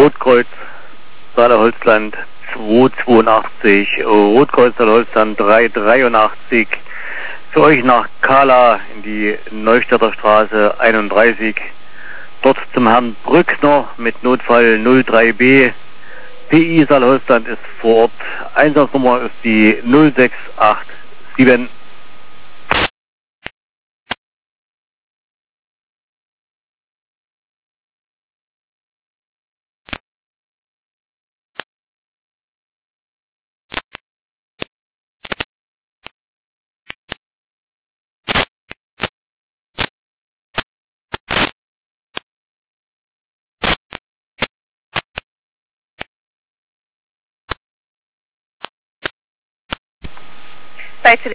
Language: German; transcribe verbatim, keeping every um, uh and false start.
Rotkreuz Saale-Holzland zweihundertzweiundachtzig, Rotkreuz Saale-Holzland dreihundertdreiundachtzig, für euch nach Kala in die Neustädter Straße einunddreißig, dort zum Herrn Brückner mit Notfall null drei B, P I Saale-Holzland ist vor Ort, Einsatznummer ist die null sechs acht sieben. Bei